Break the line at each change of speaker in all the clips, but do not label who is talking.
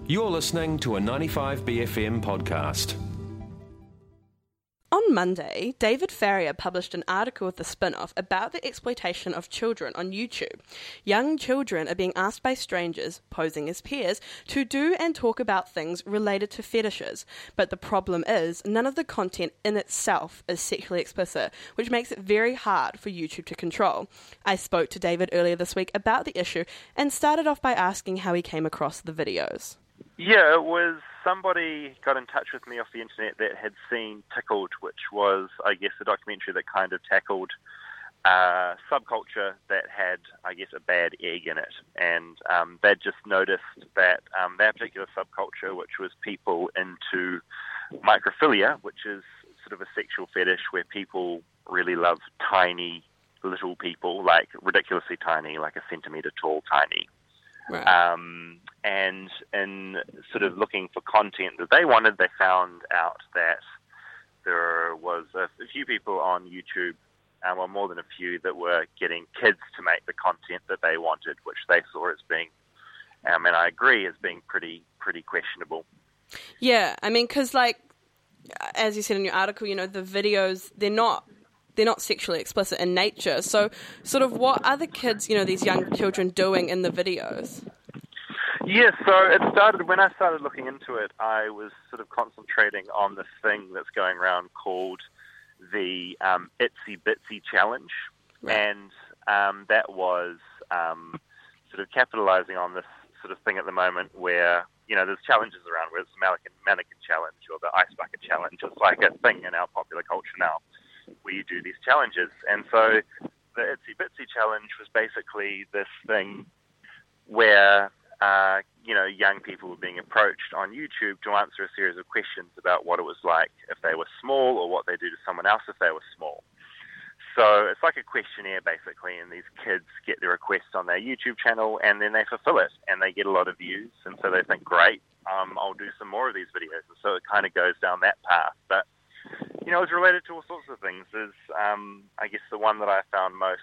You're listening to a 95BFM podcast.
On Monday, David Farrier published an article with The Spin-Off about the exploitation of children on YouTube. Young children are being asked by strangers, posing as peers, to do and talk about things related to fetishes. But the problem is, none of the content in itself is sexually explicit, which makes it very hard for YouTube to control. I spoke to David earlier this week about the issue and started off by asking how he came across the videos.
Yeah, it was somebody got in touch with me off the internet that had seen Tickled, which was, I guess, a documentary that kind of tackled subculture that had, I guess, a bad egg in it. And they'd just noticed that that particular subculture, which was people into microphilia, which is sort of a sexual fetish where people really love tiny little people, like ridiculously tiny, like a centimetre tall tiny.
Right.
And in sort of looking for content that they wanted, they found out that there was a few people on YouTube, well, more than a few, that were getting kids to make the content that they wanted, which they saw as being, and I agree, as being pretty questionable.
Yeah, I mean, because, like, as you said in your article, you know, the videos, they're not sexually explicit in nature. So sort of what are the kids, you know, these young children doing in the videos?
Yeah, so it started, when I started looking into it, I was sort of concentrating on this thing that's going around called the Itsy Bitsy Challenge.
Right.
And that was sort of capitalizing on this sort of thing at the moment where, you know, there's challenges around, where it's the mannequin challenge or the ice bucket challenge. It's like a thing in our popular culture now, where you do these challenges. And so the Itsy Bitsy Challenge was basically this thing where, you know, young people were being approached on YouTube to answer a series of questions about what it was like if they were small or what they do to someone else if they were small. So it's like a questionnaire, basically, and these kids get their requests on their YouTube channel and then they fulfill it and they get a lot of views. And so they think, great, I'll do some more of these videos. And so it kind of goes down that path. But you know, it's related to all sorts of things. There's, I guess, the one that I found most,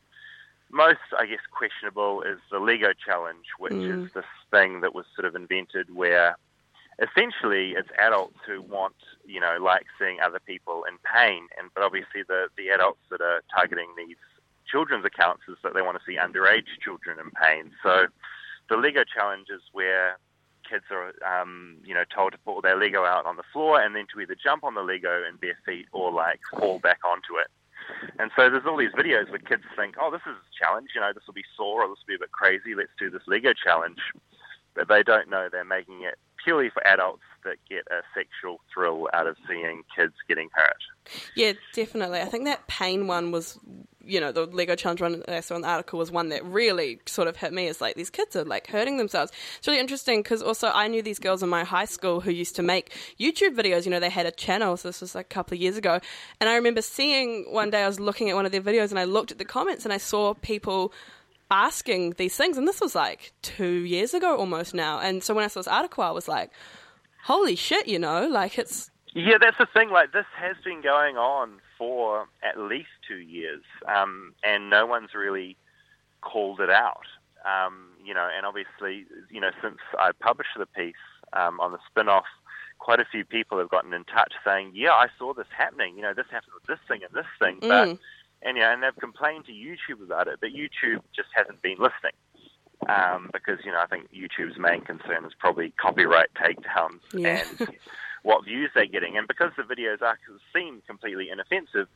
I guess, questionable is the Lego challenge, which is this thing that was sort of invented where essentially it's adults who want, you know, like seeing other people in pain. But obviously the adults that are targeting these children's accounts is that they want to see underage children in pain. So the Lego challenge is where kids are, you know, told to put their Lego out on the floor and then to either jump on the Lego in bare feet or like fall back onto it. And so there's all these videos where kids think, oh, this is a challenge, you know, this will be sore or this will be a bit crazy, let's do this Lego challenge. But they don't know they're making it purely for adults that get a sexual thrill out of seeing kids getting hurt.
Yeah, definitely. I think that pain one was, you know, the Lego challenge one that I saw in the article was one that really sort of hit me. As like, these kids are like hurting themselves. It's really interesting because also I knew these girls in my high school who used to make YouTube videos. You know, they had a channel, so this was like a couple of years ago. And I remember seeing one day, I was looking at one of their videos and I looked at the comments and I saw people asking these things. And this was like 2 years ago almost now. And so when I saw this article, I was like, holy shit, you know, like it's...
Yeah, that's the thing. Like, this has been going on for at least 2 years, and no one's really called it out. You know, and obviously, you know, since I published the piece on the spin-off, quite a few people have gotten in touch saying, yeah, I saw this happening. You know, this happened with this thing and this thing. But, and, you know, and they've complained to YouTube about it, but YouTube just hasn't been listening. Because, you know, I think YouTube's main concern is probably copyright takedowns and what views they're getting. And because the videos seem completely inoffensive,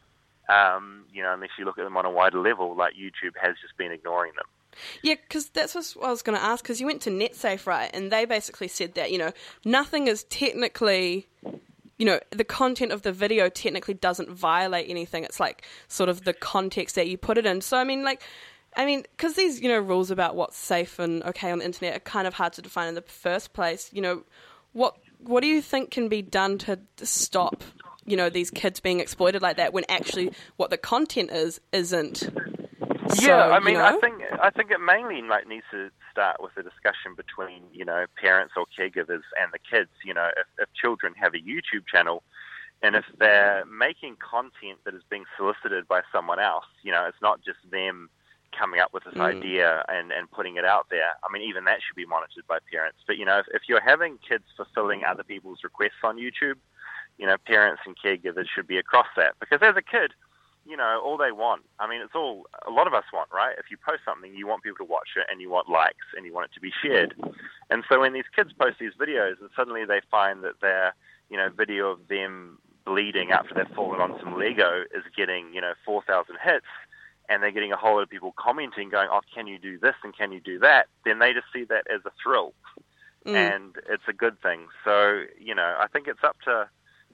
you know, unless you look at them on a wider level, like YouTube has just been ignoring them.
Yeah, because that's what I was going to ask, because you went to NetSafe, right, and they basically said that, you know, nothing is technically, you know, the content of the video technically doesn't violate anything. It's like sort of the context that you put it in. So, I mean, because these, you know, rules about what's safe and okay on the internet are kind of hard to define in the first place, you know, what do you think can be done to stop, you know, these kids being exploited like that when actually what the content isn't?
Yeah, I mean,
you know?
I think it mainly like needs to start with a discussion between, you know, parents or caregivers and the kids. You know, if children have a YouTube channel, and if they're making content that is being solicited by someone else, you know, it's not just them coming up with this idea and putting it out there. I mean, even that should be monitored by parents. But, if you're having kids fulfilling other people's requests on YouTube, parents and caregivers should be across that. Because as a kid, all they want, I mean, it's all a lot of us want, right? If you post something, you want people to watch it and you want likes and you want it to be shared. And so when these kids post these videos and suddenly they find that their, video of them bleeding after they've fallen on some Lego is getting, 4,000 hits, and they're getting a whole lot of people commenting going, oh, can you do this and can you do that? Then they just see that as a thrill. And it's a good thing. So, I think it's up to,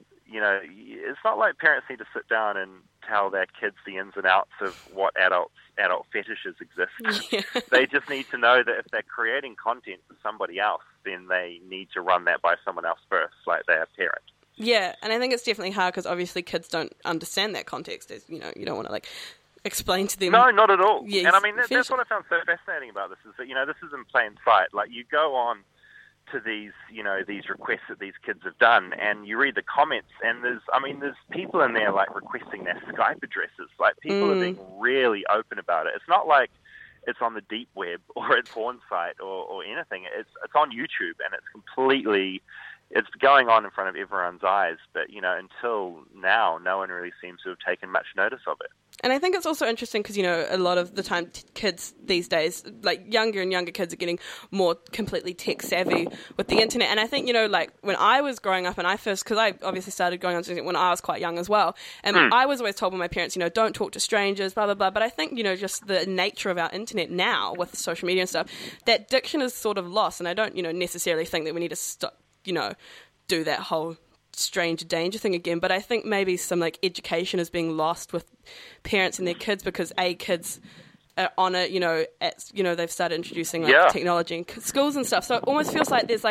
it's not like parents need to sit down and tell their kids the ins and outs of what adult fetishes exist.
Yeah.
They just need to know that if they're creating content for somebody else, then they need to run that by someone else first, like their parent.
Yeah, and I think it's definitely hard because obviously kids don't understand that context. As you don't want to explain to them.
No, not at all.
Yeah,
and I mean, that's what I found so fascinating about this is that this is in plain sight. Like you go on to these, these requests that these kids have done, and you read the comments, and there's people in there requesting their Skype addresses. Like people are being really open about it. It's not like it's on the deep web or at porn site or anything. It's on YouTube, and it's going on in front of everyone's eyes. But until now, no one really seems to have taken much notice of it.
And I think it's also interesting because, a lot of the time kids these days, younger and younger kids are getting more completely tech savvy with the internet. And I think, when I was growing up and because I obviously started going on to when I was quite young as well. And I was always told by my parents, don't talk to strangers, blah, blah, blah. But I think, just the nature of our internet now with social media and stuff, that diction is sort of lost. And I don't, necessarily think that we need to stop, do that whole stranger danger thing again, but I think maybe some education is being lost with parents and their kids because kids are on it, they've started introducing technology in schools and stuff. So it almost feels like there's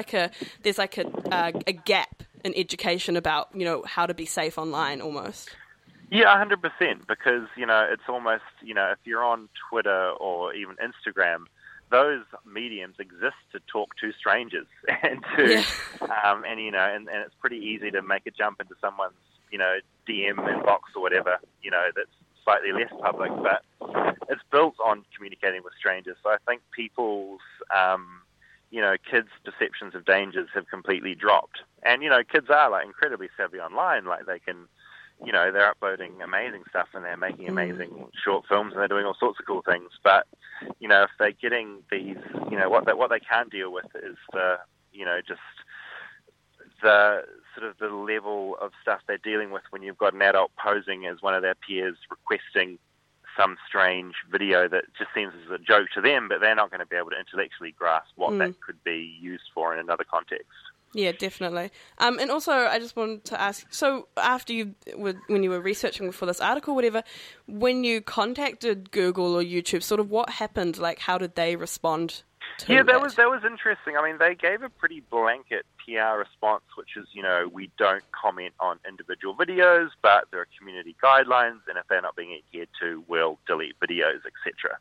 a gap in education about how to be safe online almost.
Yeah, 100%. Because it's almost if you're on Twitter or even Instagram, those mediums exist to talk to strangers and to, and it's pretty easy to make a jump into someone's, DM inbox or whatever, that's slightly less public, but it's built on communicating with strangers. So I think people's, kids' perceptions of dangers have completely dropped. And, kids are incredibly savvy online. They can, they're uploading amazing stuff and they're making amazing short films and they're doing all sorts of cool things. But, if they're getting these, what they can't deal with is the, just the sort of the level of stuff they're dealing with when you've got an adult posing as one of their peers requesting some strange video that just seems as a joke to them, but they're not going to be able to intellectually grasp what that could be used for in another context.
Yeah, definitely. And also, I just wanted to ask, so after when you were researching for this article, whatever, when you contacted Google or YouTube, sort of what happened? How did they respond to
that? Yeah, that was interesting. I mean, they gave a pretty blanket PR response, which is, we don't comment on individual videos, but there are community guidelines, and if they're not being adhered to, we'll delete videos, etc.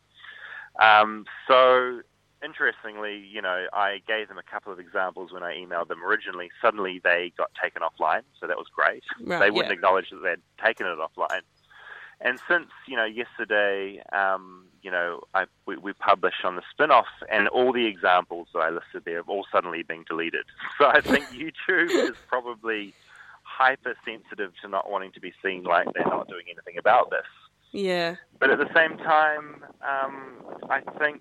So interestingly, I gave them a couple of examples when I emailed them originally. Suddenly they got taken offline, so that was great.
Right,
they wouldn't acknowledge that they'd taken it offline. And since, yesterday, we published on the spin-off, and all the examples that I listed there have all suddenly been deleted. So I think YouTube is probably hypersensitive to not wanting to be seen like they're not doing anything about this.
Yeah.
But at the same time, I think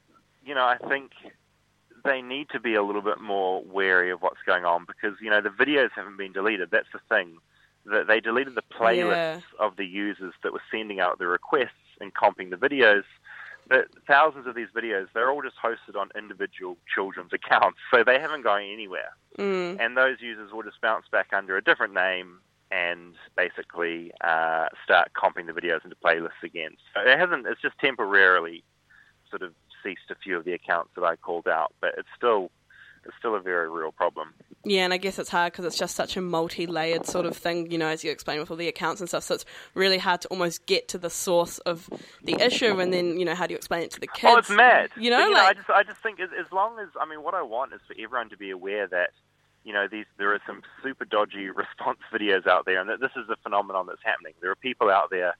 they need to be a little bit more wary of what's going on because, the videos haven't been deleted. That's the thing. That they deleted the playlists of the users that were sending out the requests and comping the videos. But thousands of these videos, they're all just hosted on individual children's accounts, so they haven't gone anywhere. And those users will just bounce back under a different name and basically start comping the videos into playlists again. So it's just temporarily sort of ceased a few of the accounts that I called out, but it's still a very real problem.
Yeah, and I guess it's hard because it's just such a multi-layered sort of thing, as you explained with all the accounts and stuff, so it's really hard to almost get to the source of the issue, and then, how do you explain it to the kids?
Oh, it's mad.
But,
I just think as long as, what I want is for everyone to be aware that, there are some super dodgy response videos out there, and that this is a phenomenon that's happening. There are people out there,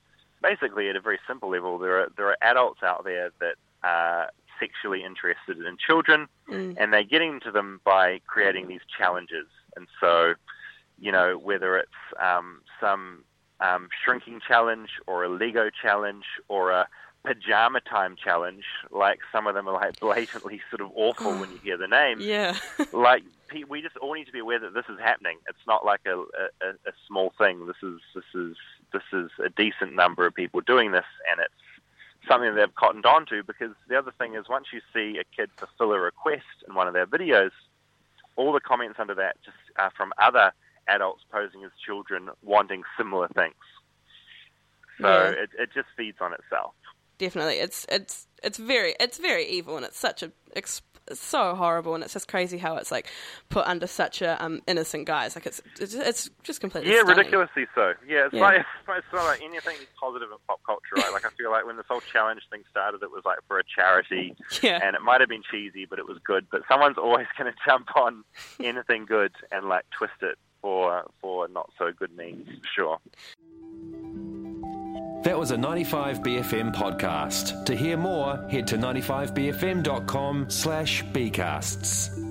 basically, at a very simple level, there are adults out there that are sexually interested in children, and they're getting to them by creating these challenges. And so, whether it's some shrinking challenge or a Lego challenge or a pajama time challenge, like some of them are like blatantly sort of awful when you hear the names.
Yeah.
Like, we just all need to be aware that this is happening. It's not like a small thing. This is a decent number of people doing this, and it's something they've cottoned on to, because the other thing is, once you see a kid fulfill a request in one of their videos, all the comments under that just are from other adults posing as children wanting similar things. So it just feeds on itself.
Definitely, it's very evil, and it's so horrible, and it's just crazy how it's like put under such a innocent guise. Like it's just completely stunning.
Ridiculously so. It's like anything positive in pop culture, right? Like I feel like when this whole challenge thing started, it was like for a charity, and it might have been cheesy, but it was good. But someone's always going to jump on anything good and like twist it for not so good means, sure.
That was a 95BFM podcast. To hear more, head to 95bfm.com/bcasts.